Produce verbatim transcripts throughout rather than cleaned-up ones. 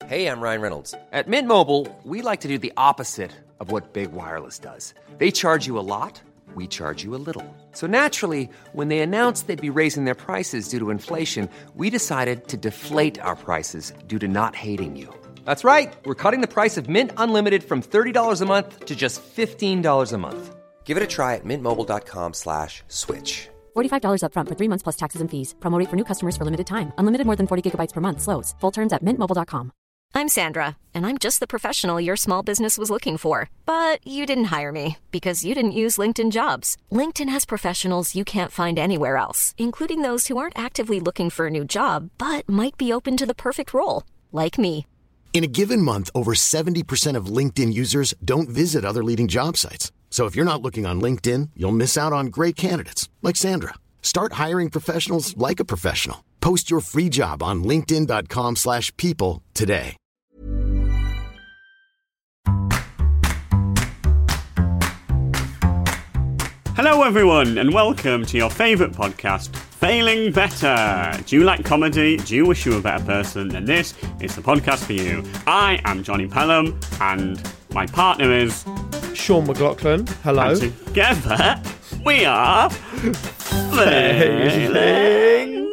Hey, I'm Ryan Reynolds. At Mint Mobile, we like to do the opposite of what Big Wireless does. They charge you a lot, we charge you a little. So naturally, when they announced they'd be raising their prices due to inflation, we decided to deflate our prices due to not hating you. That's right. We're cutting the price of Mint Unlimited from thirty dollars a month to just fifteen dollars a month. Give it a try at mintmobile.com slash switch. forty-five dollars up front for three months plus taxes and fees. Promo rate for new customers for limited time. Unlimited more than forty gigabytes per month. Slows full terms at mint mobile dot com. I'm Sandra, and I'm just the professional your small business was looking for. But you didn't hire me because you didn't use LinkedIn Jobs. LinkedIn has professionals you can't find anywhere else, including those who aren't actively looking for a new job, but might be open to the perfect role, like me. In a given month, over seventy percent of LinkedIn users don't visit other leading job sites. So if you're not looking on LinkedIn, you'll miss out on great candidates like Sandra. Start hiring professionals like a professional. Post your free job on linkedin.com slash people today. Hello everyone, and welcome to your favourite podcast, Failing Better. Do you like comedy? Do you wish you were a better person? Then this is the podcast for you. I am Johnny Pelham, and my partner is... Sean McLaughlin. Hello. And together, we are... Failing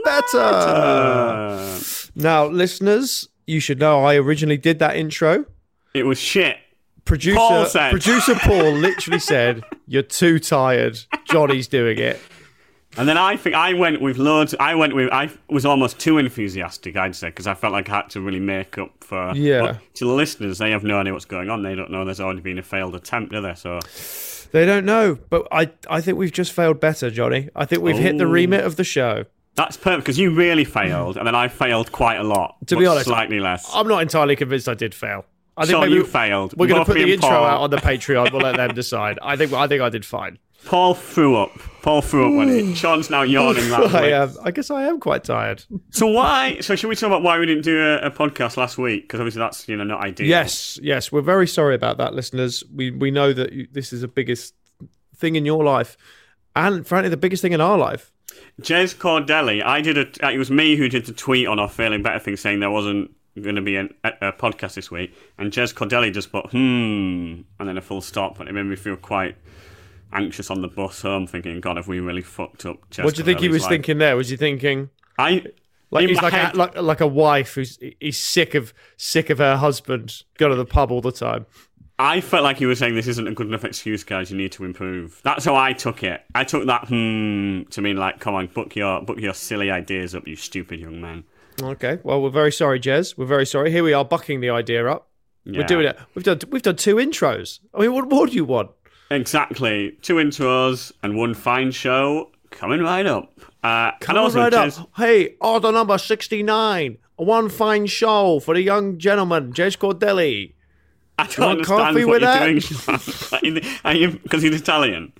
Better. Now, listeners, you should know I originally did that intro. It was shit. Producer Paul said. Producer Paul literally said, "You're too tired. Johnny's doing it." And then I think I went with loads. I went with. I was almost too enthusiastic, I'd say, because I felt like I had to really make up for. Yeah. Well, to the listeners, they have no idea what's going on. They don't know there's already been a failed attempt, do they? So they don't know. But I, I think we've just failed better, Johnny. I think we've oh. hit the remit of the show. That's perfect, because you really failed, and then I failed quite a lot. To be honest, slightly less. I'm not entirely convinced I did fail. I think so maybe you failed. We're going to put the intro Paul. out on the Patreon. We'll let them decide. I think I think I did fine. Paul threw up. Paul threw up when it. Sean's now yawning that I way. am. I guess I am quite tired. So why? So should we talk about why we didn't do a, a podcast last week? Because obviously that's you know not ideal. Yes, yes. We're very sorry about that, listeners. We we know that you, this is the biggest thing in your life, and frankly, the biggest thing in our life. Jez Cordelli. I did a. It was me who did the tweet on our Failing Better thing saying there wasn't going to be an, a, a podcast this week, and Jez Cordelli just put hmm and then a full stop, and it made me feel quite anxious on the bus home, thinking, God, have we really fucked up Jez What do you think he was life? thinking there? Was he thinking I like he's like head, a, like like a wife who's he's sick of sick of her husband, go to the pub all the time? I felt like he was saying this isn't a good enough excuse, guys, you need to improve. That's how I took it. I took that hmm to mean like, come on, book your book your silly ideas up, you stupid young man. Okay, well, we're very sorry, Jez. We're very sorry. Here we are, bucking the idea up. Yeah. We're doing it. We've done. We've done two intros. I mean, what more do you want? Exactly. Two intros and one fine show coming right up. Uh, coming and also, right Jez, up. Hey, order number sixty-nine. One fine show for the young gentleman, Jez Cordelli. I don't understand what you're doing, Sean. Are you because he's Italian?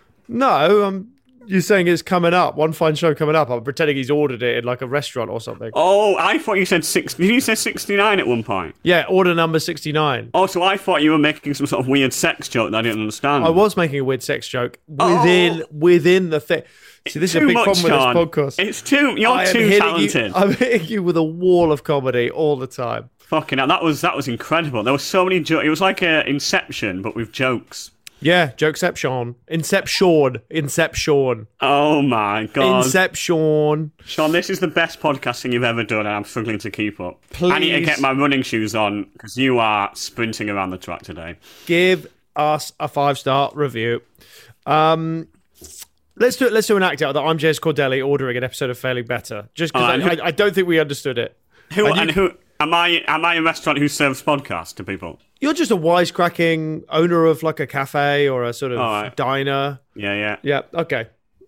No, I'm. You're saying it's coming up. One fine show coming up. I'm pretending he's ordered it in like a restaurant or something. Oh, I thought you said six. Did you say sixty-nine at one point? Yeah, order number sixty-nine. Oh, so I thought you were making some sort of weird sex joke that I didn't understand. I was making a weird sex joke within oh. within the thing. See, this is a big much, problem Sean. with this podcast. It's too. You're I too talented. You, I'm hitting you with a wall of comedy all the time. Fucking hell, that was that was incredible. There were so many jokes. It was like a Inception, but with jokes. Yeah, Jokeception. Inception. Inception. Oh my God. Inception. Sean, this is the best podcasting you've ever done, and I'm struggling to keep up. Please. I need to get my running shoes on, because you are sprinting around the track today. Give us a five-star review. Um, let's do let's do an act out that I'm Jez Cordelli ordering an episode of Failing Better. Just because oh, I, I, I don't think we understood it. Who and, and you, who am I? Am I a restaurant who serves podcasts to people? You're just a wisecracking owner of like a cafe or a sort of right. diner. Yeah, yeah. Yeah, okay.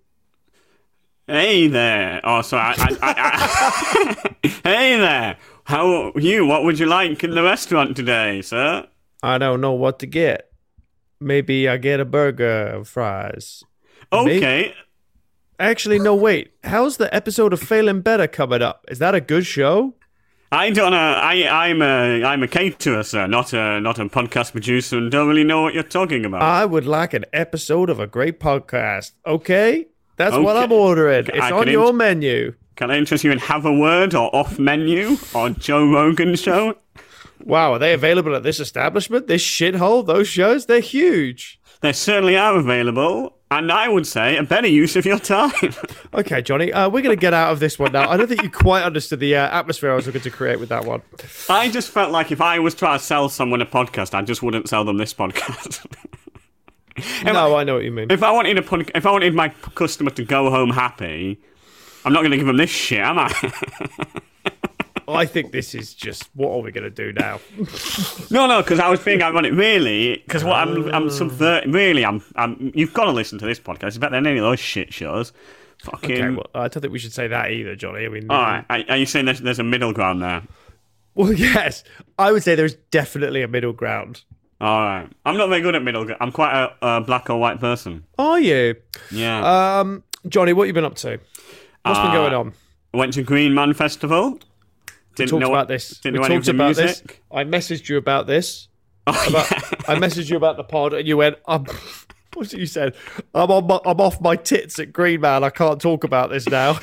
Hey there. Oh, sorry. I, I, I, hey there. How are you? What would you like in the restaurant today, sir? I don't know what to get. Maybe I get a burger and fries. Okay. Maybe... Actually, no, wait. How's the episode of Failing Better coming up? Is that a good show? I don't know. I, I'm a I'm a caterer, sir, not a not a podcast producer, and don't really know what you're talking about. I would like an episode of a great podcast. Okay, that's okay. What I'm ordering. It's I on your int- menu. Can I interest you in Have a Word or Off Menu or Joe Rogan Show? Wow, are they available at this establishment? This shithole? Those shows? They're huge. They certainly are available, and I would say a better use of your time. Okay, Johnny, uh, we're going to get out of this one now. I don't think you quite understood the uh, atmosphere I was looking to create with that one. I just felt like if I was trying to sell someone a podcast, I just wouldn't sell them this podcast. No, I, I know what you mean. If I wanted a pod- if I wanted my customer to go home happy, I'm not going to give them this shit, am I? I think this is just, what are we going to do now? No, no, because I was thinking I want it really, because what I'm, I'm subverting, really, I'm, I'm, you've got to listen to this podcast. It's better than any of those shit shows. Fucking. Okay, well, I don't think we should say that either, Johnny. I mean, all right, are, are you saying there's, there's a middle ground there? Well, yes, I would say there's definitely a middle ground. All right, I'm not very good at middle ground. I'm quite a, a black or white person. Are you? Yeah. Um, Johnny, what have you been up to? What's uh, been going on? I went to Green Man Festival. We Didn't talked know about what, this. Didn't we know any talked of the about music. this. I messaged you about this. Oh, about, yeah. I messaged you about the pod, and you went, I'm, "What did you said? I'm on. My, I'm off my tits at Green Man. I can't talk about this now."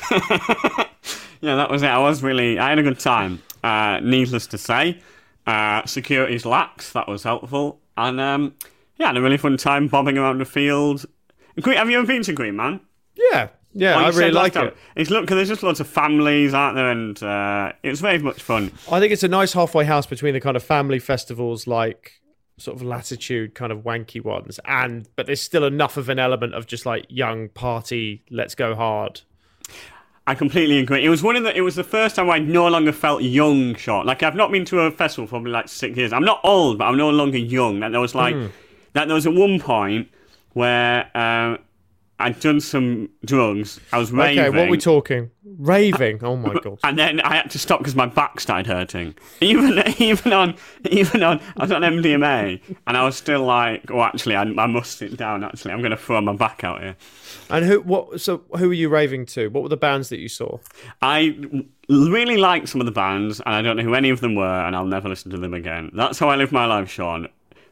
Yeah, that was it. I was really. I had a good time. Uh, needless to say, uh, security's lax. That was helpful, and um, yeah, I had a really fun time bobbing around the field. Green, have you ever been to Green Man? Yeah, yeah, Well, I you said really last like time. it. It's look, there's just lots of families, aren't there? And uh, it was very much fun. I think it's a nice halfway house between the kind of family festivals like sort of Latitude kind of wanky ones, and but there's still enough of an element of just like young party, let's go hard. I completely agree. It was one of the. It was the first time I no longer felt young. Short, like I've not been to a festival for probably like six years. I'm not old, but I'm no longer young. That there was like Mm. that. There was at one point where um, I'd done some drugs. I was raving. Okay, what are we talking? Raving. Oh my god. And then I had to stop because my back started hurting. Even even on even on I was on M D M A, and I was still like, oh, actually, I, I must sit down. Actually, I'm going to throw my back out here. And who? What? So who were you raving to? What were the bands that you saw? I really liked some of the bands, and I don't know who any of them were, and I'll never listen to them again. That's how I live my life, Sean.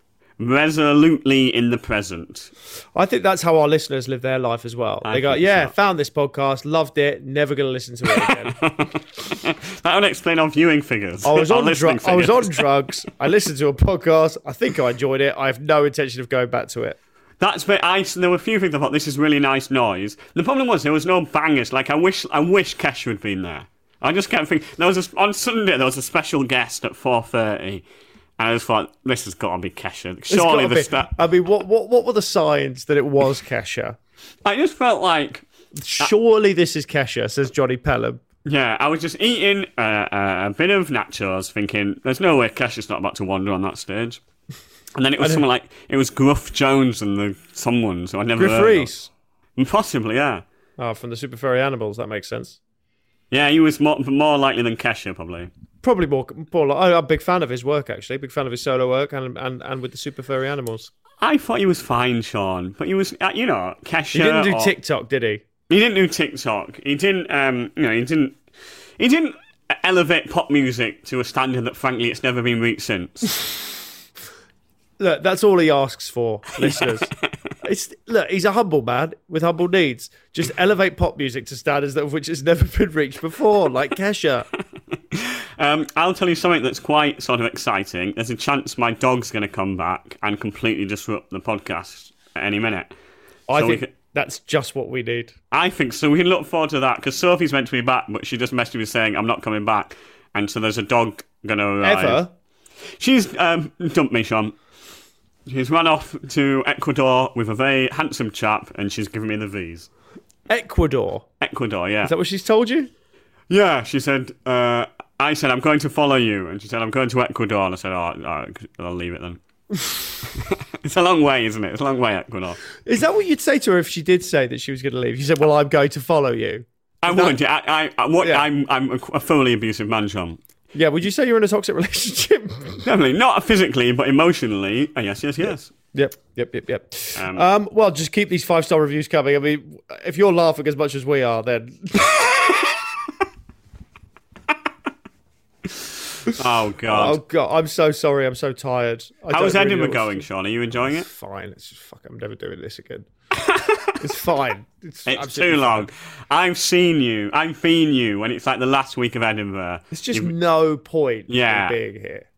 Resolutely in the present. I think that's how our listeners live their life as well. I They go, think yeah, so. found this podcast, loved it, never going to listen to it again. That would explain our viewing figures. I was Our on listening dru- I was on figures. drugs. I listened to a podcast. I think I enjoyed it. I have no intention of going back to it. That's but I. There were a few things I thought this is really nice noise. The problem was there was no bangers. Like I wish, I wish Kesha had been there. I just kept thinking there was a, on Sunday there was a special guest at four thirty, and I just thought this has got to be Kesha. It's Surely gotta the be- sta- I mean, what, what, what were the signs that it was Kesha? I just felt like Surely this is Kesha, says Johnny Pelham. yeah, I was just eating uh, uh, a bit of nachos, thinking there's no way Kesha's not about to wander on that stage. And then it was something like it was Gruff Jones and the someone, so I never Griff heard of. Reese. Possibly, yeah. Oh, from the Super Furry Animals. That makes sense. Yeah, he was more, more likely than Kesha, probably. Probably more. more I'm a big fan of his work, actually. Big fan of his solo work and and, and with the Super Furry Animals. I thought he was fine, Sean, but he was, uh, you know, Kesha. He didn't do or- TikTok, did he? He didn't do TikTok. He didn't, um, you know, he didn't, he didn't elevate pop music to a standard that, frankly, it's never been reached since. Look, that's all he asks for, listeners. It's look, he's a humble man with humble needs. Just elevate pop music to standards that of which has never been reached before, like Kesha. Um, I'll tell you something that's quite sort of exciting. There's a chance my dog's going to come back and completely disrupt the podcast at any minute. I So we think could- that's just what we need. I think so. We can look forward to that because Sophie's meant to be back, but she just messaged me saying I'm not coming back, and so there's a dog going to arrive. Ever? She's um, dumped me, Sean. She's run off to Ecuador with a very handsome chap, and she's given me the V's. Ecuador. Ecuador, yeah. Is that what she's told you? Yeah, she said, uh, I said, I'm going to follow you. And she said, I'm going to Ecuador. And I said, oh, all right, I'll leave it then. It's a long way, isn't it? It's a long way, Ecuador. Is that what you'd say to her if she did say that she was going to leave? You said, well, I'm going to follow you. I that- would. I, I, I, what, Yeah. I'm, I'm a, a thoroughly abusive man, Sean. Yeah, would you say you're in a toxic relationship? Definitely. Not physically, but emotionally. Oh, yes, yes, yes. Yep, yep, yep, yep. Um, Um, well, just keep these five-star reviews coming. I mean, if you're laughing as much as we are, then... Oh, God. Oh, God, I'm so sorry. I'm so tired. I How is don't really Edinburgh know what to going, do. Sean? Are you enjoying it? It's fine. It's just, fuck, I'm never doing this again. It's fine. It's, It's absolutely too long. fine. I've seen you. I've been you when it's like the last week of Edinburgh. There's just You- no point Yeah. in being here.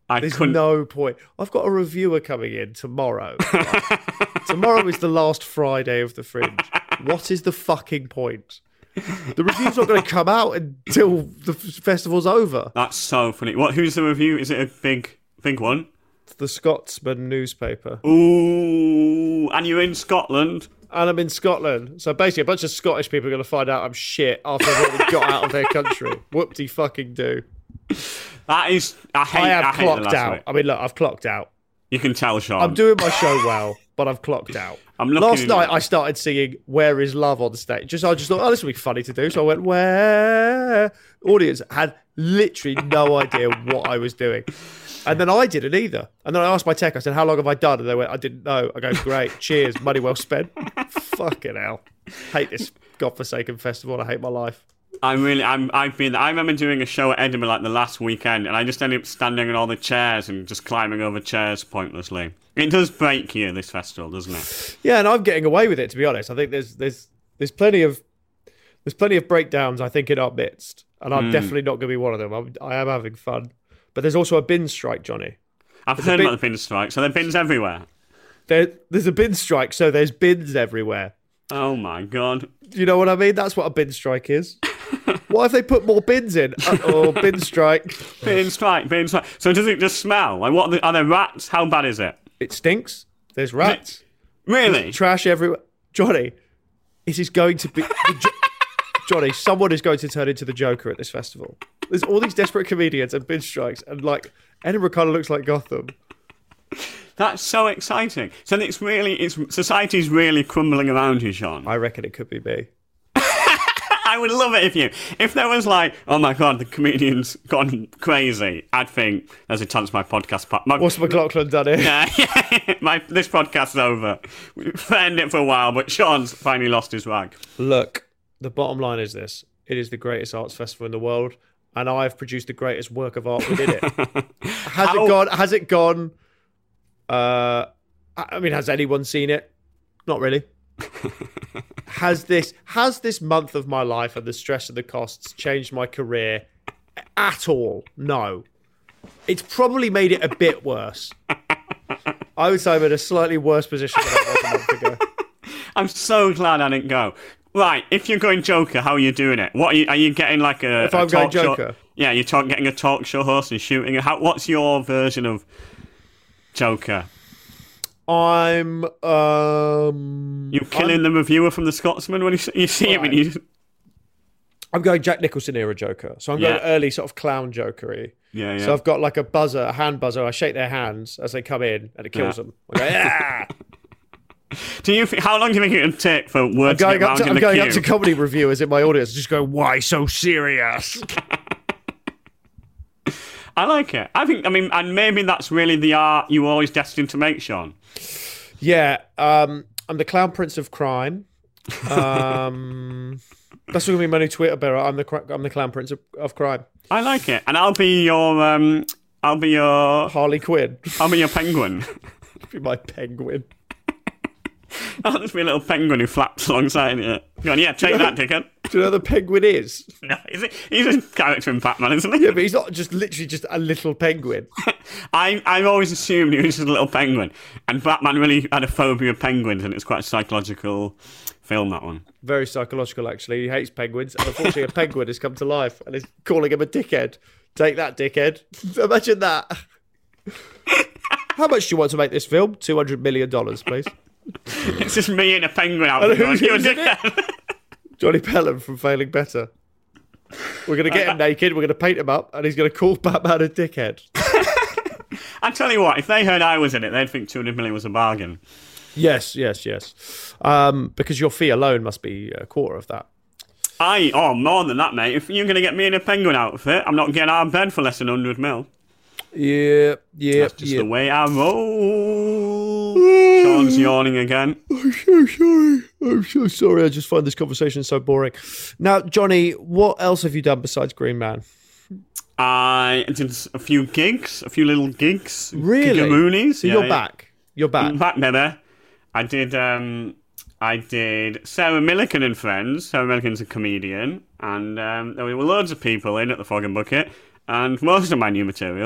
I There's couldn't. no point. I've got a reviewer coming in tomorrow. Tomorrow is the last Friday of the Fringe. What is the fucking point? The review's not going to come out until the f- festival's over. That's so funny. What? Who's the review? Is it a big, big one? It's the Scotsman newspaper. Ooh, and you're in Scotland. And I'm in Scotland. So basically, a bunch of Scottish people are going to find out I'm shit after I've already got out of their country. Whoop-de fucking do. That is, I hate. I have I hate the clocked last out. week. I mean, look, I've clocked out. You can tell, Sean. I'm doing my show well, but I've clocked out. I'm looking Last at night, you. I started singing "Where Is Love" on the stage. Just, I just thought, oh, this would be funny to do. So I went, "Where?" Audience had literally no idea what I was doing, and then I didn't either. And then I asked my tech. I said, "How long have I done?" And they went, "I didn't know." I go, "Great, cheers, money well spent." Fucking hell, hate this godforsaken festival. I hate my life. I'm really, I'm, I've been, I remember doing a show at Edinburgh like the last weekend, and I just ended up standing on all the chairs and just climbing over chairs pointlessly. It does break you, this festival, doesn't it? Yeah, and I'm getting away with it, to be honest. I think there's there's there's plenty of there's plenty of breakdowns, I think, in our midst, and I'm Mm. definitely not going to be one of them. I'm, I am having fun, but there's also a bin strike, Johnny. I've There's a heard bin- about the bin strike, so there are bins everywhere. There, there's a bin strike, so there's bins everywhere. Oh my god. Do you know what I mean? That's what a bin strike is. What if they put more bins in? Uh-oh, bin strike. Bin strike, bin strike. So does it just smell? Like, what are, the, are there rats? How bad is it? It stinks. There's rats. Really? Trash everywhere. Johnny, this is going to be... the jo- Johnny, someone is going to turn into the Joker at this festival. There's all these desperate comedians and bin strikes, and like Edinburgh kind of looks like Gotham. That's so exciting. So it's really, it's society's really crumbling around you, Sean. I reckon it could be me. I would love it if you, if there was like, oh my god, the comedian's gone crazy. I'd think there's a chance my podcast. Po- my, What's McLaughlin done here? Uh, yeah, my this podcast's over. We've ended it for a while, but Sean's finally lost his rag. Look, the bottom line is this: it is the greatest arts festival in the world, and I've produced the greatest work of art within it. Has How- it gone? Has it gone? Uh, I mean, has anyone seen it? Not really. Has this has this month of my life and the stress and the costs changed my career at all? No. It's probably made it a bit worse. I would say I'm in a slightly worse position than I was a month ago. I'm so glad I didn't go. Right, if you're going Joker, how are you doing it? What are you, are you getting like a? If a I'm going talk show- Joker? Yeah, you're talk, getting a talk show host and shooting. How, what's your version of Joker? I'm um You killing I'm, the reviewer from the Scotsman when you, see- you see him and you. I'm going Jack Nicholson era Joker. So I'm going Yeah. early sort of clown Jokery. Yeah, yeah. So I've got like a buzzer, a hand buzzer. I shake their hands as they come in and it kills Yeah. them. I go, yeah. Do you? Think, how long do you think it would take for I'm words to going, get up round to, in I'm the going queue? up to comedy reviewers in my audience, just go, why so serious? I like it. I think. I mean, and maybe that's really the art you were always destined to make, Sean. Yeah, um, I'm the clown prince of crime. Um, that's going to be my new Twitter bearer. I'm the cr- I'm the clown prince of, of crime. I like it, and I'll be your. Um, I'll be your. Harley Quinn. I'll be your penguin. Be my penguin. I'll just be a little penguin who flaps alongside it. Go on, yeah, take that, dickhead. Do you know who the penguin is? No, is it? He's a character in Batman, isn't he? Yeah, but he's not just literally just a little penguin. I, I've always assumed he was just a little penguin. And Batman really had a phobia of penguins, and it's quite a psychological film, that one. Very psychological, actually. He hates penguins, and unfortunately, a penguin has come to life and is calling him a dickhead. Take that, dickhead. Imagine that. How much do you want to make this film? Two hundred million dollars, please. It's just me and a penguin out And there. who's- going, "You're a who's in it?" dickhead." Johnny Pelham from Failing Better. We're going to get him naked, we're going to paint him up, and he's going to call Batman a dickhead. I tell you what, if they heard I was in it, they'd think two hundred million was a bargain. Yes, yes, yes. Um, because your fee alone must be a quarter of that. I, oh, more than that, mate. If you're going to get me in a penguin outfit, I'm not getting out of bed for less than one hundred mil. Yeah, yeah, That's just yeah. the way I roll. Sean's yawning again. I'm so sorry. I'm so sorry. I just find this conversation so boring. Now, Johnny, what else have you done besides Green Man? I did a few gigs, a few little gigs. Really? Gigamoonies. So Yeah, you're yeah. back. You're back. I'm back, baby. I did, um, I did Sarah Millican and Friends. Sarah Millican's a comedian. And um, there were loads of people in at the Frog and Bucket. And most of my new material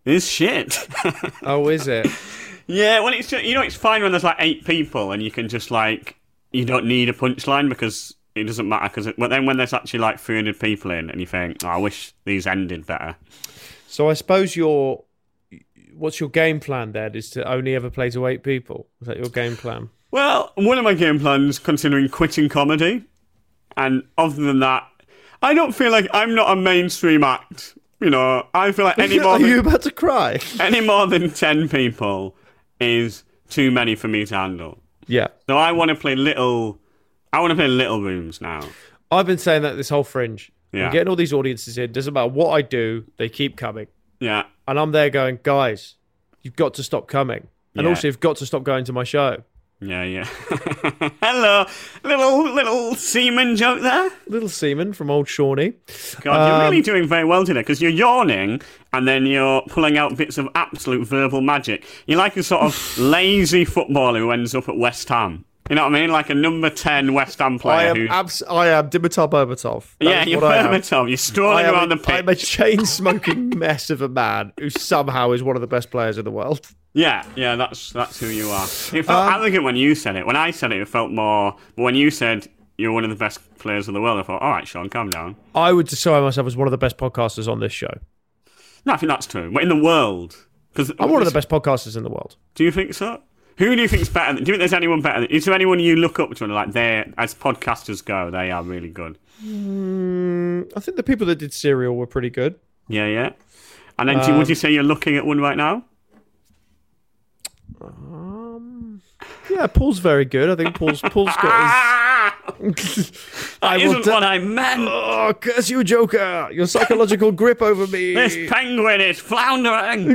is shit. Oh, is it? Yeah, well, it's just, you know, it's fine when there's like eight people and you can just like, you don't need a punchline because it doesn't matter. Cause, but then when there's actually like three hundred people in and you think, oh, I wish these ended better. So I suppose your, what's your game plan then? Is to only ever play to eight people? Is that your game plan? Well, one of my game plans considering quitting comedy. And other than that, I don't feel like I'm not a mainstream act. You know, I feel like any more Are than, you about to cry? any more than ten people is too many for me to handle. Yeah. So I want to play little, I want to play little rooms now. I've been saying that this whole Fringe. Yeah. I'm getting all these audiences in. Doesn't matter what I do, they keep coming. Yeah. And I'm there going, guys, you've got to stop coming. And Yeah. also, you've got to stop going to my show. Yeah, yeah. Hello, little little semen joke there. Little seaman from old Shawnee. God, you're Um, really doing very well today because you're yawning and then you're pulling out bits of absolute verbal magic. You're like a sort of lazy footballer who ends up at West Ham. You know what I mean? Like a number ten West Ham player. I am who's... abs- I am Dimitar Berbatov. That yeah, is you're what I am. Berbatov. You're strolling I am around a, the pitch. I'm a chain-smoking mess of a man who somehow is one of the best players in the world. Yeah, yeah, that's that's who you are. It felt Um, arrogant when you said it. When I said it, it felt more. But when you said you're one of the best players in the world, I thought, all right, Sean, calm down. I would describe myself as one of the best podcasters on this show. No, I think that's true. But in the world, because I'm one of the best podcasters in the world. Do you think so? Who do you think's better? Do you think there's anyone better? Is there anyone you look up to and like they, as podcasters go, they are really good? Mm, I think the people that did Serial were pretty good. Yeah, yeah. And then, do you, would you say you're looking at one right now? Um, yeah, Paul's very good. I think Paul's Paul's got his. That will isn't t- what I meant. Oh, curse you, Joker! Your psychological grip over me. This penguin is floundering.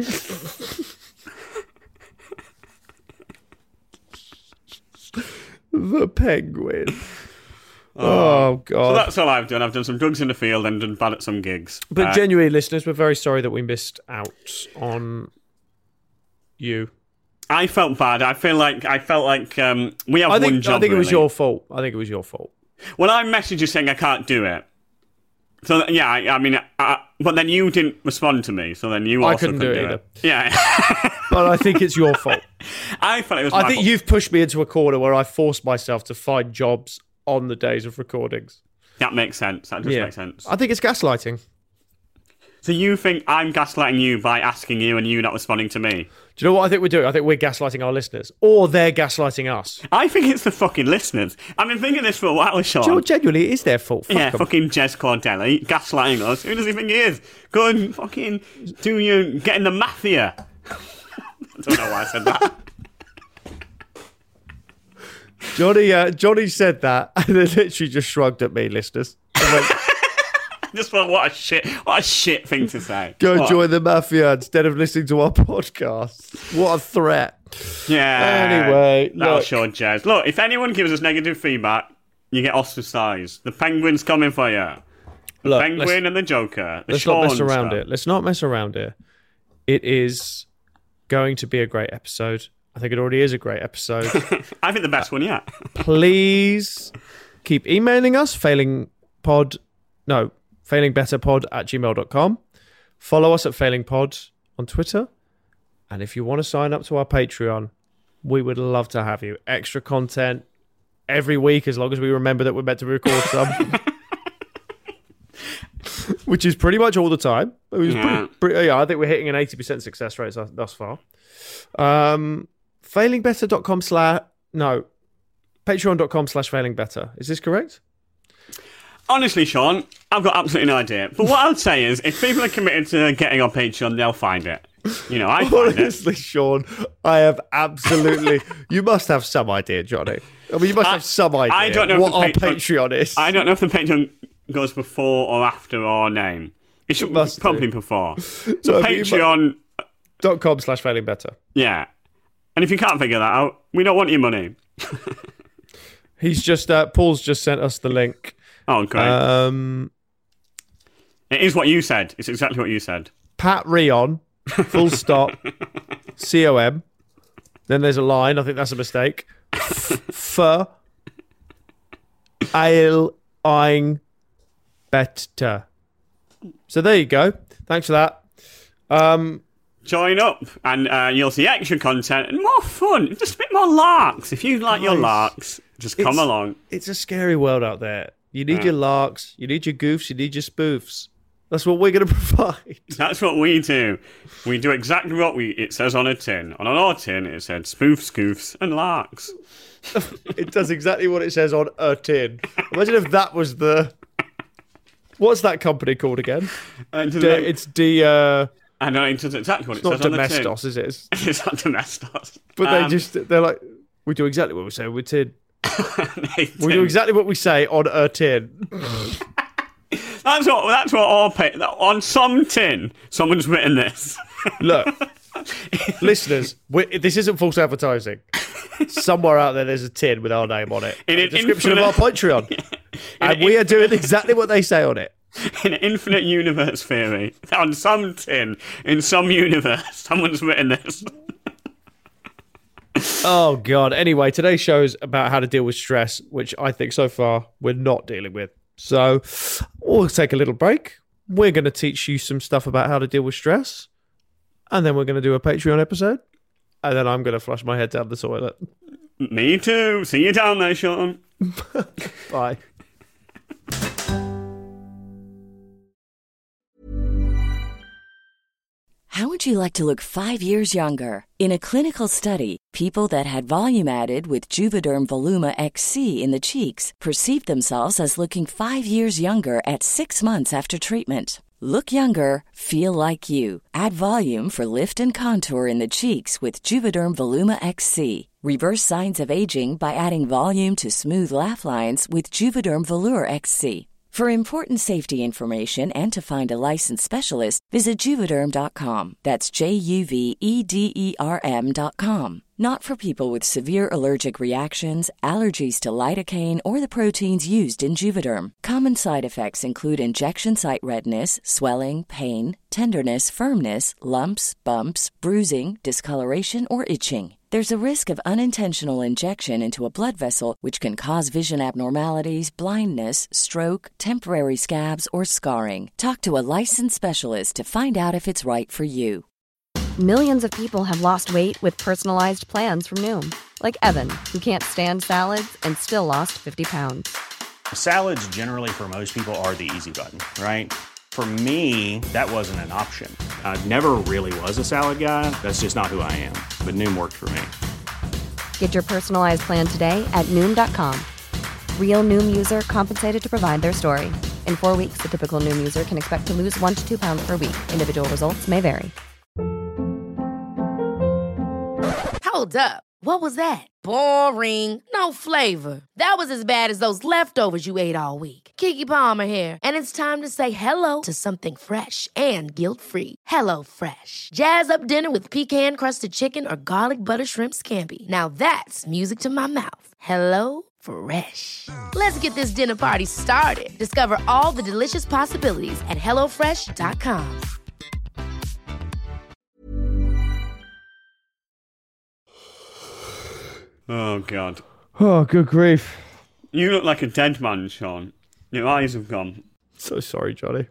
The penguin. Oh, God. So that's all I've done. I've done some drugs in the field and done bad at some gigs. But Uh, genuinely, listeners, we're very sorry that we missed out on you. I felt bad. I feel like I felt like um, we have I think one job. I think it was really. your fault. I think it was your fault. Well, I messaged you saying I can't do it. So yeah, I, I mean, I, but then you didn't respond to me. So then you I also couldn't do it either. Yeah, But I think it's your fault. I felt it was. I my think fault. you've pushed me into a corner where I forced myself to find jobs on the days of recordings. That makes sense. That does Yeah. make sense. I think it's gaslighting. So you think I'm gaslighting you by asking you and you not responding to me? Do you know what I think we're doing? I think we're gaslighting our listeners. Or they're gaslighting us. I think it's the fucking listeners. I've been thinking this for a while, Sean. Do you know what, genuinely, it is their fault. Fuck Yeah, 'em. fucking Jez Cordelli gaslighting us. Who does he think he is? Go and fucking do you get in the mafia? I don't know why I said that. Johnny, uh, Johnny said that and then literally just shrugged at me, listeners. And went, Just thought, what a shit, what a shit thing to say. go What? join the mafia instead of listening to our podcast. What a threat. Yeah. Anyway, that'll look. show Jez. Look, if anyone gives us negative feedback, you get ostracised. The Penguin's coming for you. The Look, Penguin let's- and the Joker. The Let's not mess Sean around stuff. it. Let's not mess around here. It is going to be a great episode. I think it already is a great episode. I think the best one yet. Please keep emailing us, failingpod, no, failingbetterpod at gmail dot com. Follow us at failingpod on Twitter. And if you want to sign up to our Patreon, we would love to have you. Extra content every week, as long as we remember that we're meant to record some. Which is pretty much all the time. It was Yeah. pretty, pretty, yeah, I think we're hitting an eighty percent success rate thus thus far. Um, failingbetter.com slash, no, patreon.com slash failingbetter. Is this correct? Honestly, Sean, I've got absolutely no idea. But what I'd say is, if people are committed to getting on Patreon, they'll find it. You know, I find it. Honestly, Sean, I have absolutely. You must have some idea, Johnny. I mean, you must I- have some idea I don't know if what the our Patreon- Patreon is. I don't know if the Patreon goes before or after our name. It should must probably do. before. So So I mean, Patreon, dot com slash failingbetter. yeah. And if you can't figure that out, we don't want your money. He's just uh, Paul's just sent us the link. Oh, great. Um, it is what you said. It's exactly what you said. Pat Rion, full stop, C O M. Then there's a line. I think that's a mistake. For ale ein better. So there you go. Thanks for that. Um, join up, and uh, you'll see extra content and more fun. Just a bit more larks. If you like Guys, your larks, just come it's, along. It's a scary world out there. You need Yeah. your larks, you need your goofs, you need your spoofs. That's what we're going to provide. That's what we do. We do exactly what we it says on a tin. On our tin, it said spoofs, goofs, and larks. It does exactly what it says on a tin. Imagine if that was the... What's that company called again? Uh, D- it's D... Uh... I know it's exactly what It's it not says on the tin. Domestos, is it? It's, It's not Domestos. but Um, they just, they're like, we do exactly what we say with tin. they We do do. exactly what we say on a tin. That's what. That's what all pay. On some tin, someone's written this. Look, listeners, we, this isn't false advertising. Somewhere out there, there's a tin with our name on it. In A an description infinite- of our Patreon. And an we are doing exactly what they say on it. In infinite universe theory, on some tin in some universe, someone's written this. Oh, God. Anyway, today's show is about how to deal with stress, which I think so far we're not dealing with. So we'll take a little break. We're going to teach you some stuff about how to deal with stress. And then we're going to do a Patreon episode. And then I'm going to flush my head down the toilet. Me too. See you down there, Sean. Bye. How would you like to look five years younger? In a clinical study, people that had volume added with Juvederm Voluma X C in the cheeks perceived themselves as looking five years younger at six months after treatment. Look younger, feel like you. Add volume for lift and contour in the cheeks with Juvederm Voluma X C. Reverse signs of aging by adding volume to smooth laugh lines with Juvederm Volure X C. For important safety information and to find a licensed specialist, visit Juvederm dot com. That's J U V E D E R M dot com. Not for people with severe allergic reactions, allergies to lidocaine, or the proteins used in Juvederm. Common side effects include injection site redness, swelling, pain, tenderness, firmness, lumps, bumps, bruising, discoloration, or itching. There's a risk of unintentional injection into a blood vessel, which can cause vision abnormalities, blindness, stroke, temporary scabs, or scarring. Talk to a licensed specialist to find out if it's right for you. Millions of people have lost weight with personalized plans from Noom. Like Evan, who can't stand salads and still lost fifty pounds. Salads generally for most people are the easy button, right? For me, that wasn't an option. I never really was a salad guy. That's just not who I am. But Noom worked for me. Get your personalized plan today at Noom dot com. Real Noom user compensated to provide their story. In four weeks, the typical Noom user can expect to lose one to two pounds per week. Individual results may vary. Hold up. What was that? Boring. No flavor. That was as bad as those leftovers you ate all week. Keke Palmer here, and it's time to say hello to something fresh and guilt-free. Hello Fresh. Jazz up dinner with pecan-crusted chicken or garlic butter shrimp scampi. Now that's music to my mouth. Hello Fresh. Let's get this dinner party started. Discover all the delicious possibilities at hello fresh dot com. Oh, God. Oh, good grief. You look like a dead man, Sean. Your eyes have gone. So sorry, Johnny.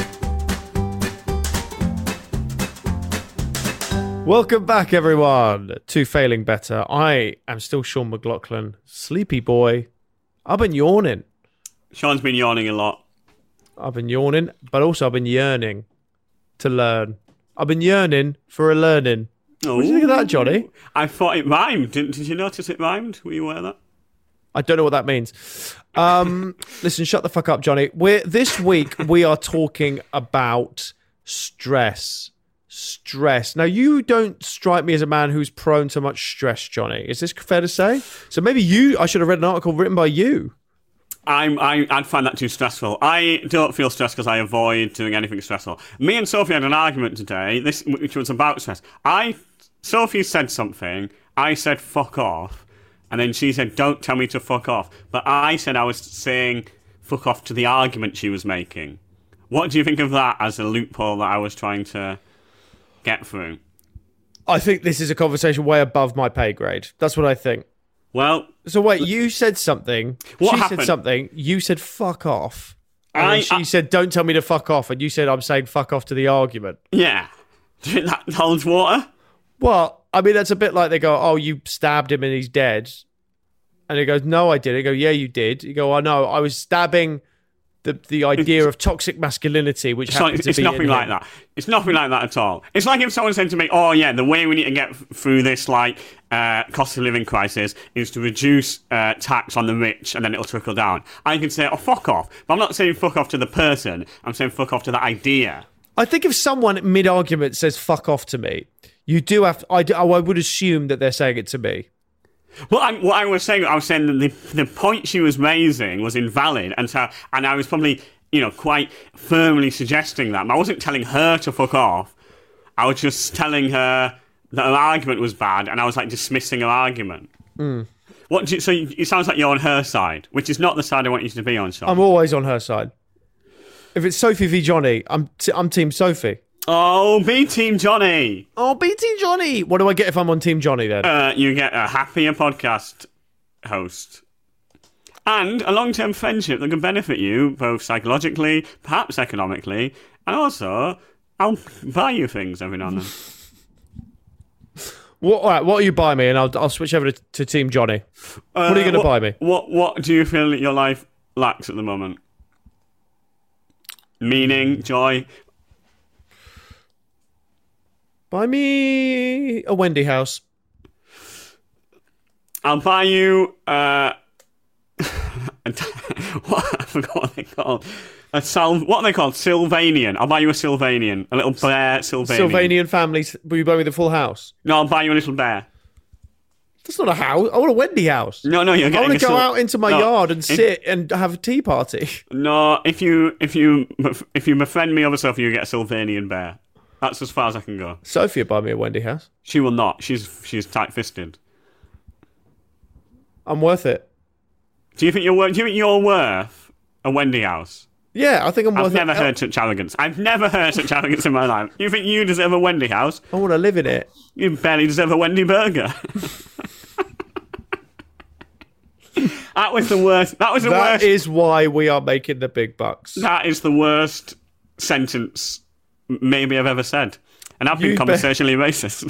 Welcome back, everyone, to Failing Better. I am still Sean McLaughlin, sleepy boy. I've been yawning. Sean's been yawning a lot. I've been yawning, but also I've been yearning to learn. I've been yearning for a learning. What do you think of that, Johnny? I thought it rhymed. Did, did you notice it rhymed? Were you aware of that? I don't know what that means. Um, listen, shut the fuck up, Johnny. We're this week we are talking about stress. Stress. Now, you don't strike me as a man who's prone to much stress, Johnny. Is this fair to say? So maybe you. I should have read an article written by you. I'm, I, I'd find that too stressful. I don't feel stressed because I avoid doing anything stressful. Me and Sophie had an argument today, this which was about stress. I, Sophie said something. I said fuck off. And then she said, don't tell me to fuck off. But I said I was saying fuck off to the argument she was making. What do you think of that as a loophole that I was trying to get through? I think this is a conversation way above my pay grade. That's what I think. Well... So wait, you said something. What she happened? said something. You said fuck off. And I, then she I, said, don't tell me to fuck off. And you said, I'm saying fuck off to the argument. Yeah. Do you think that holds water? Well, I mean, that's a bit like they go, oh, you stabbed him and he's dead. And he goes, no, I didn't. He go, yeah, you did. You go, I know, I was stabbing the the idea of toxic masculinity, which it's, happens like, to it's be nothing in like him. that. It's nothing like that at all. It's like if someone said to me, oh, yeah, the way we need to get f- through this, like, uh, cost of living crisis is to reduce uh, tax on the rich and then it'll trickle down. I can say, oh, fuck off. But I'm not saying fuck off to the person. I'm saying fuck off to the idea. I think if someone mid-argument says fuck off to me, you do have to, I, do, I would assume that they're saying it to me. Well, I, what I was saying, I was saying that the, the point she was raising was invalid, and so, and I was probably, you know, quite firmly suggesting that. But I wasn't telling her to fuck off. I was just telling her that her argument was bad, and I was like dismissing her argument. Mm. What? Do you, so you, it sounds like you're on her side, which is not the side I want you to be on, Sean. I'm always on her side. If it's Sophie v Johnny, I'm t- I'm Team Sophie. Oh, be Team Johnny. Oh, be Team Johnny. What do I get if I'm on Team Johnny then? Uh, you get a happier podcast host. And a long-term friendship that can benefit you both psychologically, perhaps economically, and also I'll buy you things every now and then. What, all right, what will you buy me? And I'll I'll switch over to, to Team Johnny. Uh, what are you going to buy me? What What do you feel that your life lacks at the moment? Meaning, joy. Buy me a Wendy house. I'll buy you. Uh, what I forgot what they called. A Sal- what are they called? Sylvanian. I'll buy you a Sylvanian. A little bear Sylvanian. Sylvanian families. Will you buy me the full house? No, I'll buy you a little bear. That's not a house. I want a Wendy house. No, no, you're getting I want to a go Syl- out into my no, yard and it- sit and have a tea party. No, if you if you if you befriend me over Sophie, you get a Sylvanian bear. That's as far as I can go. Sophie will buy me a Wendy house. She will not. She's she's tight-fisted. I'm worth it. Do you think you're worth? Do you think you're worth a Wendy house? Yeah, I think I'm worth I've never it. heard such arrogance. I've never heard such arrogance in my life. You think you deserve a Wendy house? I want to live in it. You barely deserve a Wendy burger. That was the worst. That was the That worst. is why we are making the big bucks. That is the worst sentence maybe I've ever said. And I've been You bet. conversationally racist.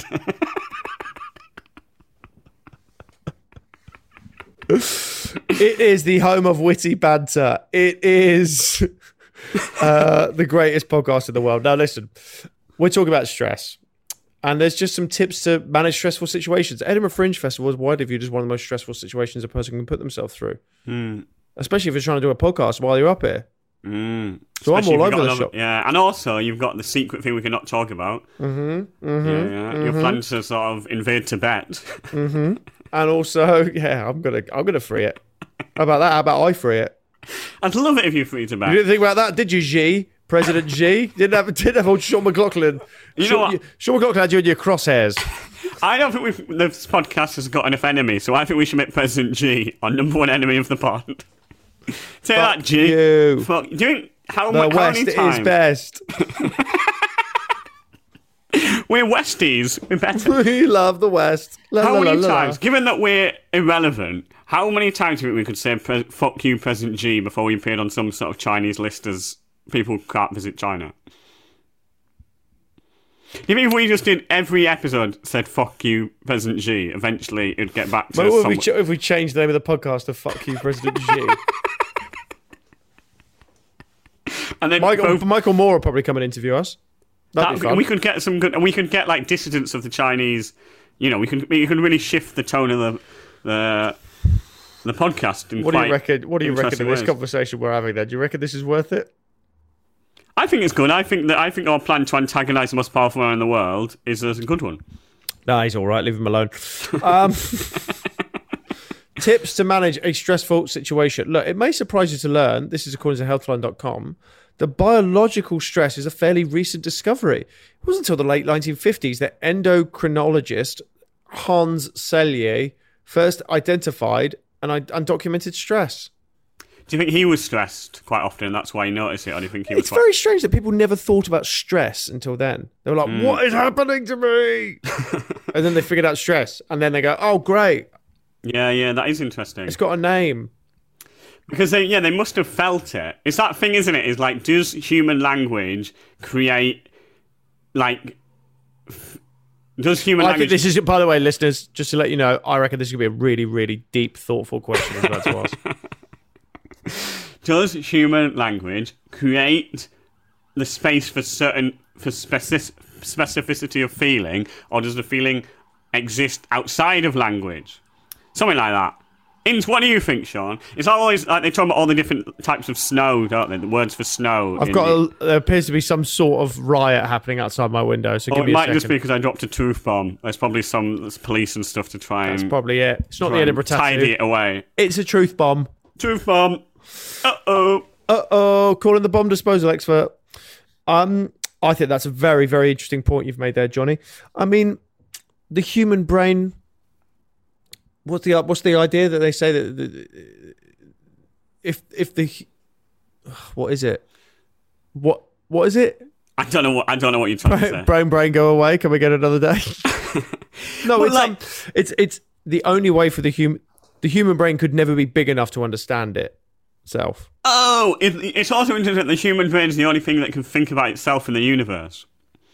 It is the home of witty banter. It is uh, the greatest podcast in the world. Now, listen, we're talking about stress. And there's just some tips to manage stressful situations. Edinburgh Fringe Festival is widely viewed as one of the most stressful situations a person can put themselves through. Mm. Especially if you're trying to do a podcast while you're up here. Mm. So Especially I'm all if you've over got the another- shop. Yeah, and also you've got the secret thing we cannot talk about. Mm-hmm. Mm-hmm. Yeah, yeah. Your mhm. plan to sort of invade Tibet. Mm-hmm. And also, yeah, I'm gonna I'm gonna free it. How about that? How about I free it? I'd love it if you free Tibet. You didn't think about that, did you, Xi? President Xi? Didn't have didn't have old Sean McLaughlin. You know Sean, what? Sean McLaughlin had you in your crosshairs. I don't think we've, this podcast has got enough enemies, so I think we should make President G our number one enemy of the pod. Say Fuck that, G. you. Fuck. Do you think how, The how West many is times? best. We're Westies. We're better. We love the West. La, How la, many la, la, times, la. given that we're irrelevant, how many times do you think we could say pre- fuck you, President G, before we appeared on some sort of Chinese list as people who can't visit China? Do you think if we just did every episode said fuck you, President G, eventually it'd get back to What would some... we ch- if we changed the name of the podcast to Fuck You, President Xi? and then Michael, both- Michael Moore will probably come and interview us. That'd that, be fun. we could get some good... We could get, like, dissidents of the Chinese... You know, we could we could really shift the tone of the the, the podcast in What do quite you reckon? What do you reckon interesting of this ways. conversation we're having? Then, do you reckon this is worth it? I think it's good. I think that I think our plan to antagonise the most powerful man in the world is a good one. Nah, he's all right. Leave him alone. Um, tips to manage a stressful situation. Look, it may surprise you to learn, this is according to healthline dot com, that biological stress is a fairly recent discovery. It wasn't until the late nineteen fifties that endocrinologist Hans Selye first identified and undocumented stress. Do you think he was stressed quite often and that's why he noticed it? Or do you think he was It's quite... very strange that people never thought about stress until then. They were like, Mm. what is happening to me? And then they figured out stress. And then they go, oh, great. Yeah, yeah, that is interesting. It's got a name. Because, they, yeah, they must have felt it. It's that thing, isn't it? Is like, does human language create, like, Does human I language... think this is, by the way, listeners, just to let you know, I reckon this is going to be a really, really deep, thoughtful question as well to ask. Does human language create the space for certain for specific, specificity of feeling, or does the feeling exist outside of language? Something like that. Ins, what do you think, Sean? It's always like they talk about all the different types of snow, don't they? The words for snow. I've got. A, there appears to be some sort of riot happening outside my window. So or give it me a might second. just be because I dropped a truth bomb. There's probably some police and stuff to try That's and. probably it. It's not try the Edinburgh and tattoo. tidy it away. It's a truth bomb. Truth bomb. Uh oh. Uh oh. Calling the bomb disposal expert. Um, I think that's a very, very interesting point you've made there, Johnny. I mean, the human brain. What's the what's the idea that they say that the, if if the what is it? What what is it? I don't know what I don't know what you're trying brain, to say. Brain, brain, go away. Can we get another day? no, Well, it's like- um, it's it's the only way for the human the human brain could never be big enough to understand it itself. Oh, it, it's also interesting that the human brain is the only thing that can think about itself in the universe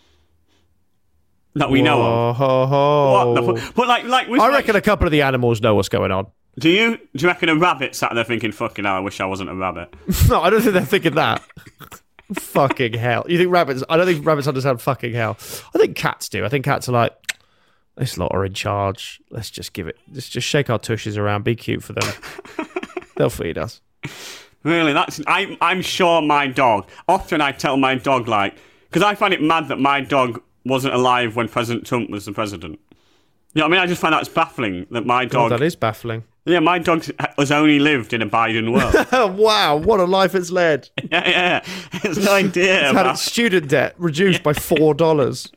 that we know of. Ho, ho. What the fu- but like, like, with I like- reckon a couple of the animals know what's going on. Do you? Do you reckon a rabbit sat there thinking, "Fucking hell, I wish I wasn't a rabbit"? No, I don't think they're thinking that. Fucking hell. You think rabbits... I don't think rabbits understand fucking hell. I think cats do. I think cats are like, this lot are in charge. Let's just give it... Let's just shake our tushes around. Be cute for them. They'll feed us. Really? That's. I, I'm sure my dog. Often I tell my dog, like, because I find it mad that my dog wasn't alive when President Trump was the president. You know what I mean? I just find that's baffling that my God, dog. that is baffling. Yeah, my dog has only lived in a Biden world. Wow, what a life it's led. yeah, yeah. It's no idea. It's about... had its student debt reduced by four dollars.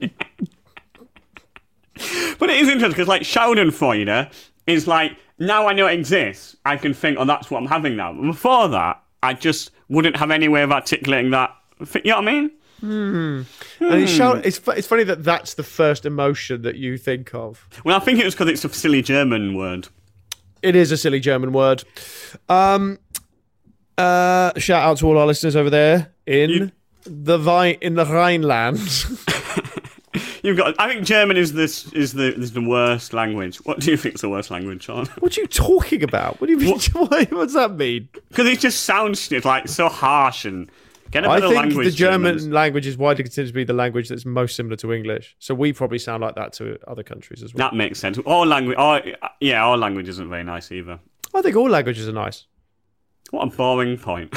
But it is interesting because, like, Schadenfreude is like, now I know it exists, I can think, oh, that's what I'm having now. But before that, I just wouldn't have any way of articulating that. You know what I mean? Hmm. And it's, show, it's, fu- it's funny that that's the first emotion that you think of. Well, I think it was because it's a silly German word. It is a silly German word. Um, uh, shout out to all our listeners over there in You- the Vi- in the Rhineland. You've got. I think German is this is the is the worst language. What do you think is the worst language, Sean? What are you talking about? What do you mean? What, what does that mean? Because it just sounds like so harsh and get a I better think language. the German Germans. language is widely considered to be the language that's most similar to English. So we probably sound like that to other countries as well. That makes sense. All language. All, yeah, all language isn't very nice either. I think all languages are nice. What a boring point.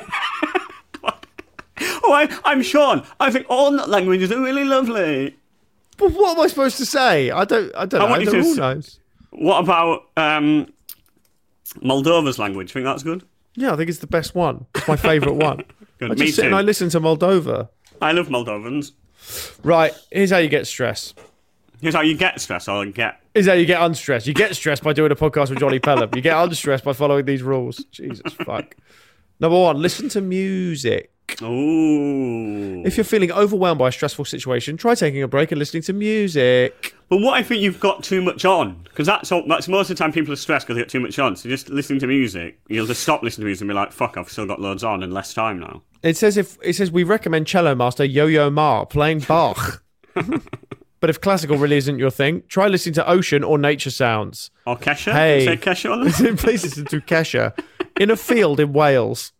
oh, I, I'm Sean. I think all languages are really lovely. But what am I supposed to say? I don't. I don't I know. want you They're to all s- nice. What about um, Moldova's language? Think that's good? Yeah, I think it's the best one. It's my favourite one. Good. I Me just sit too. and I listen to Moldova. I love Moldovans. Right, here's how you get stress. Here's how you get stress or get. Here's how you get unstressed. You get stressed by doing a podcast with Johnny Pelham. You get unstressed by following these rules. Jesus fuck. Number one, listen to music. Ooh. If you're feeling overwhelmed by a stressful situation, try taking a break and listening to music. But what if you've got too much on? Because that's, all- that's most of the time people are stressed because they got too much on. So just listening to music, you'll just stop listening to music and be like, fuck, I've still got loads on and less time now. It says if it says we recommend cello master Yo-Yo Ma playing Bach. But if classical really isn't your thing, try listening to ocean or nature sounds. Or Kesha? Hey. Say Kesha on there? Please listen to Kesha in a field in Wales.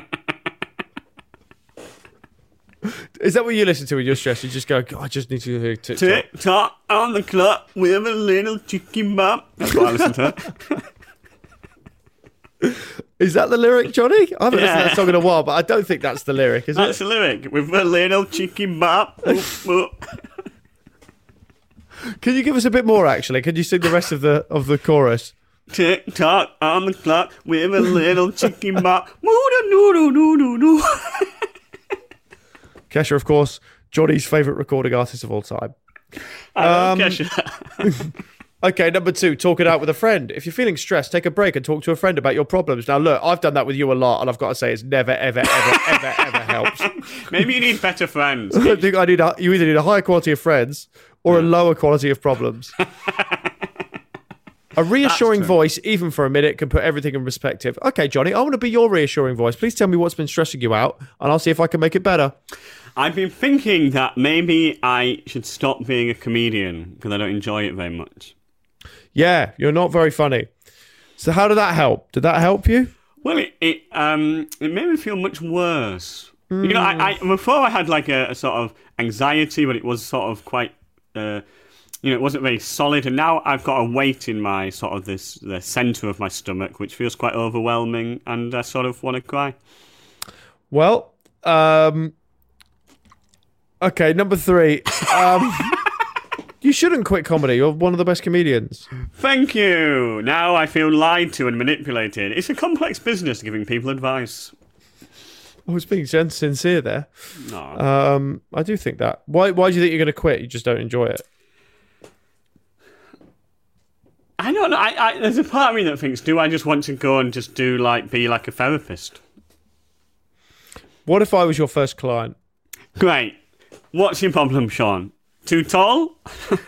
Is that what you listen to when you're stressed? You just go, God, I just need to hear TikTok. Tick tock on the clock with a little chicken bop. That's what I listen to. Is that the lyric, Johnny? I haven't listened to Yeah. that song in a while, but I don't think that's the lyric, is That's it? the lyric. With a little chicken bop. Oop, oop. Can you give us a bit more, actually? Can you sing the rest of the of the chorus? Tick tock on the clock with a little chicken bop. Moo-da-doo-doo-doo-doo-doo. Kesha, of course, Johnny's favourite recording artist of all time. I love Um, Kesha. Okay, number two, talk it out with a friend. If you're feeling stressed, take a break and talk to a friend about your problems. Now, look, I've done that with you a lot, and I've got to say, it's never, ever, ever, ever, ever helps. Maybe you need better friends. I think I need a, you either need a higher quality of friends or a lower quality of problems. A reassuring voice, even for a minute, can put everything in perspective. Okay, Johnny, I want to be your reassuring voice. Please tell me what's been stressing you out, and I'll see if I can make it better. I've been thinking that maybe I should stop being a comedian because I don't enjoy it very much. Yeah, you're not very funny. So how did that help? Did that help you? Well, it it, um, it made me feel much worse. Mm. You know, I, I before I had like a, a sort of anxiety, but it was sort of quite... Uh, You know, it wasn't very solid, and now I've got a weight in my sort of this the centre of my stomach, which feels quite overwhelming, and I sort of want to cry. Well, um, okay, number three. Um, you shouldn't quit comedy. You're one of the best comedians. Thank you. Now I feel lied to and manipulated. It's a complex business giving people advice. I was being sincere there. No. Um, I do think that. Why? Why do you think you're going to quit? You just don't enjoy it. I don't know. I, I, there's a part of me that thinks, do I just want to go and just do like be like a therapist? What if I was your first client? Great. What's your problem, Sean? Too tall?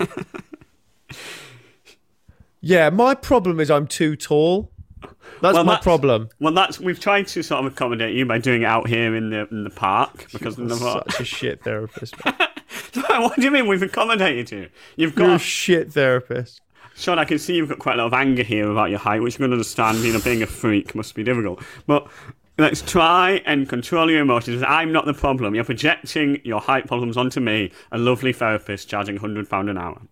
Yeah, my problem is I'm too tall. That's well, my that's, problem. Well, that's we've tried to sort of accommodate you by doing it out here in the in the park because You're the such a shit therapist. What do you mean we've accommodated you? You've got You're a shit therapist. Sean, I can see you've got quite a lot of anger here about your height, which you can understand, you know, being a freak must be difficult. But let's try and control your emotions. I'm not the problem. You're projecting your height problems onto me, a lovely therapist charging one hundred pounds an hour.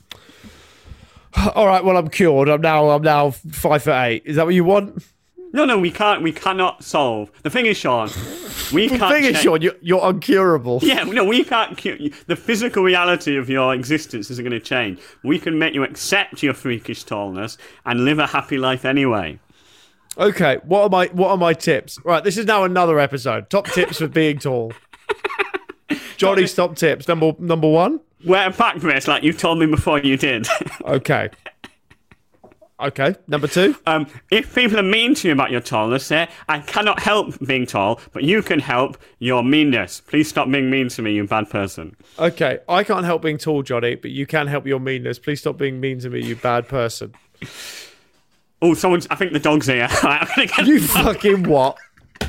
All right, well, I'm cured. I'm now I'm now five foot eight. Is that what you want? No, no, we can't. We cannot solve. The thing is, Sean, we the can't. thing is, change- Sean, you're, you're uncurable. Yeah, no, we can't. Cure you. The physical reality of your existence isn't going to change. We can make you accept your freakish tallness and live a happy life anyway. Okay, what are my what are my tips? Right, this is now another episode. Top tips for being tall. Johnny's top tips. Number number one. Wear a back brace like you told me before you did. Okay. Okay, number two. Um, if people are mean to you about your tallness, say, I cannot help being tall, but you can help your meanness. Please stop being mean to me, you bad person. Okay, I can't help being tall, Johnny, but you can help your meanness. Please stop being mean to me, you bad person. Oh, someone's... I think the dog's here. You fucking what?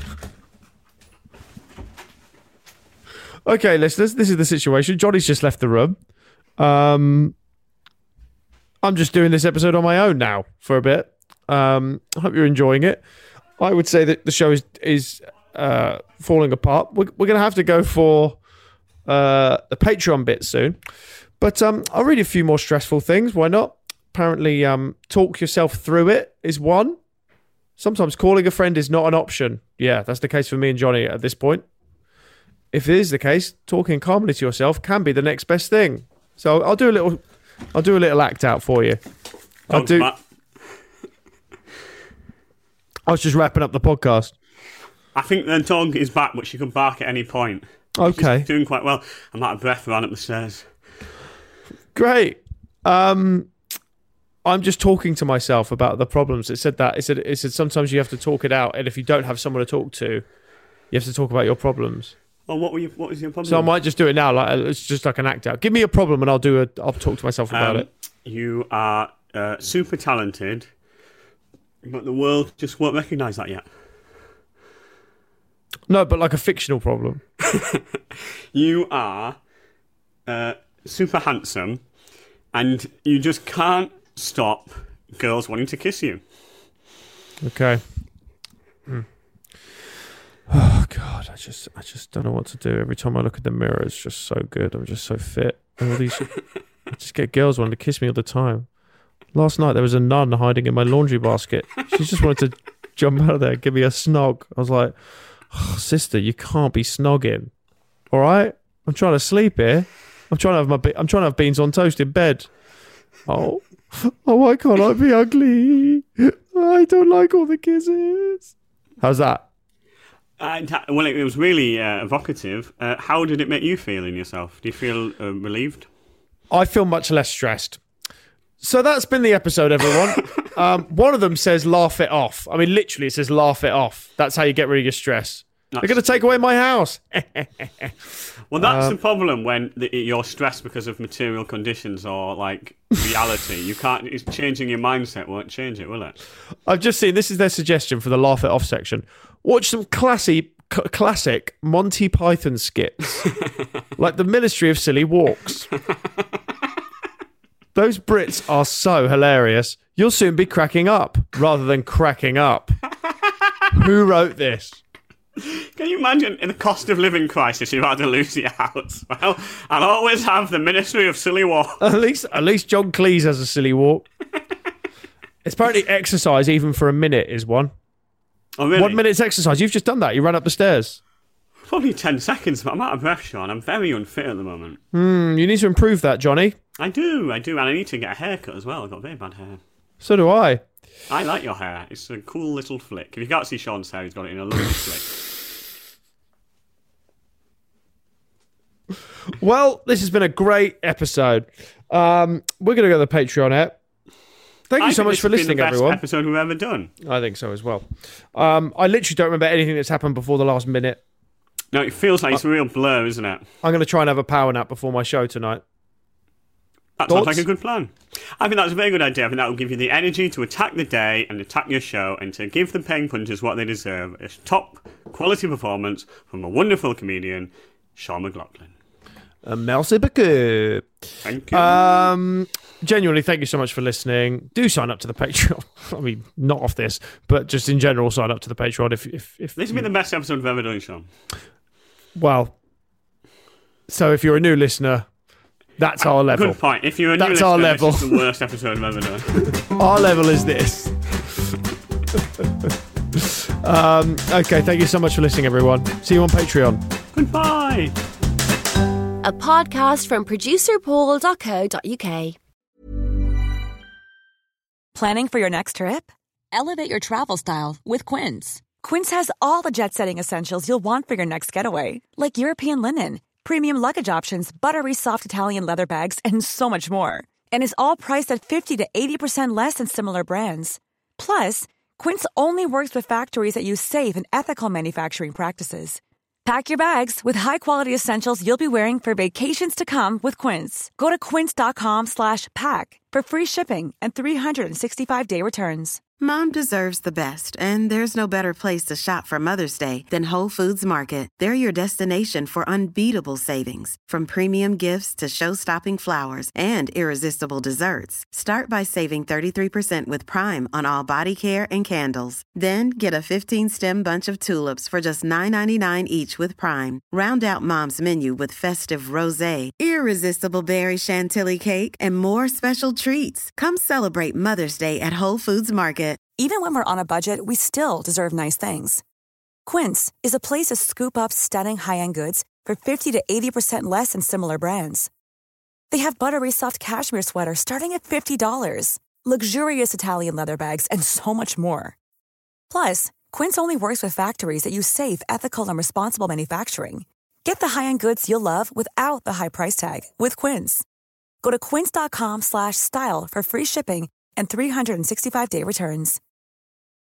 Okay, listeners, this is the situation. Johnny's just left the room. Um... I'm just doing this episode on my own now for a bit. Um, I hope you're enjoying it. I would say that the show is is uh, falling apart. We're, we're going to have to go for uh, the Patreon bit soon. But um, I'll read a few more stressful things. Why not? Apparently, um, talk yourself through it is one. Sometimes calling a friend is not an option. Yeah, that's the case for me and Johnny at this point. If it is the case, talking calmly to yourself can be the next best thing. So I'll do a little... I'll do a little act out for you. I'll do. I was just wrapping up the podcast. I think the dog is back, but she can bark at any point. Okay. She's doing quite well. I'm out of breath around up the stairs. Great. Um, I'm just talking to myself about the problems. It said that. It said, it said sometimes you have to talk it out, and if you don't have someone to talk to, you have to talk about your problems. Well, what were you? What was your problem? So I might just do it now. Like it's just like an act out. Give me a problem, and I'll do a. I'll talk to myself about um, it. You are uh, super talented, but the world just won't recognise that yet. No, but like a fictional problem. You are uh, super handsome, and you just can't stop girls wanting to kiss you. Okay. Hmm. Oh God, I just I just don't know what to do. Every time I look at the mirror, it's just so good. I'm just so fit. And all these, I just get girls wanting to kiss me all the time. Last night there was a nun hiding in my laundry basket. She just wanted to jump out of there, and give me a snog. I was like, oh, sister, you can't be snogging. All right, I'm trying to sleep here. I'm trying to have my be- I'm trying to have beans on toast in bed. Oh, oh, why can't I be ugly? I don't like all the kisses. How's that? Uh, well, it was really uh, evocative. Uh, how did it make you feel in yourself? Do you feel uh, relieved? I feel much less stressed. So that's been the episode, everyone. um, one of them says laugh it off. I mean, literally, it says laugh it off. That's how you get rid of your stress. They're going to take away my house. Well, that's Um, the problem when the, you're stressed because of material conditions or like reality. You can't. It's changing your mindset won't change it, will it? I've just seen, this is their suggestion for the Laugh It Off section. Watch some classy, c- classic Monty Python skits, like the Ministry of Silly Walks. Those Brits are so hilarious. You'll soon be cracking up rather than cracking up. Who wrote this? Can you imagine in the cost of living crisis you've had to lose your house? Well, I'll always have the Ministry of Silly Walk. At least, at least John Cleese has a silly walk. It's apparently exercise even for a minute is one. Oh, really? One minute's exercise. You've just done that. You ran up the stairs. Probably ten seconds, but I'm out of breath, Sean. I'm very unfit at the moment. Hmm, you need to improve that, Johnny. I do, I do, and I need to get a haircut as well. I've got very bad hair. So do I. I like your hair. It's a cool little flick. If you can't see Sean's hair, he's got it in a lovely flick. Well, this has been a great episode. Um, we're going to go to the Patreon app. Thank you I so think much this for has been listening, the best everyone. episode we've ever done. I think so as well. Um, I literally don't remember anything that's happened before the last minute. No, it feels like it's Uh, a real blur, isn't it? I'm going to try and have a power nap before my show tonight. That Thoughts? sounds like a good plan. I think that's a very good idea. I think that will give you the energy to attack the day and attack your show and to give the Paying Punchers what they deserve. A top quality performance from a wonderful comedian, Sean McLaughlin. Uh, merci beaucoup. Thank you. Um, genuinely, thank you so much for listening. Do sign up to the Patreon. I mean, not off this, but just in general, sign up to the Patreon. If, if, if This has been the best episode we've ever done, Sean. Well, so if you're a new listener, that's our level. Good point. If you're a new That's listener, our level. this is the worst episode I've ever done. Our level is this. um, okay, thank you so much for listening, everyone. See you on Patreon. Goodbye. A podcast from producer paul dot co dot uk. Planning for your next trip? Elevate your travel style with Quince. Quince has all the jet-setting essentials you'll want for your next getaway, like European linen, premium luggage options, buttery soft Italian leather bags, and so much more. And is all priced at fifty to eighty percent less than similar brands. Plus, Quince only works with factories that use safe and ethical manufacturing practices. Pack your bags with high-quality essentials you'll be wearing for vacations to come with Quince. Go to quince.com slash pack for free shipping and three sixty-five day returns. Mom deserves the best, and there's no better place to shop for Mother's Day than Whole Foods Market. They're your destination for unbeatable savings, from premium gifts to show-stopping flowers and irresistible desserts. Start by saving thirty-three percent with Prime on all body care and candles. Then get a fifteen-stem bunch of tulips for just nine ninety-nine each with Prime. Round out Mom's menu with festive rosé, irresistible berry chantilly cake, and more special treats. Come celebrate Mother's Day at Whole Foods Market. Even when we're on a budget, we still deserve nice things. Quince is a place to scoop up stunning high-end goods for fifty to eighty percent less than similar brands. They have buttery soft cashmere sweaters starting at fifty dollars, luxurious Italian leather bags, and so much more. Plus, Quince only works with factories that use safe, ethical, and responsible manufacturing. Get the high-end goods you'll love without the high price tag with Quince. Go to quince.com slash style for free shipping and three sixty-five day returns.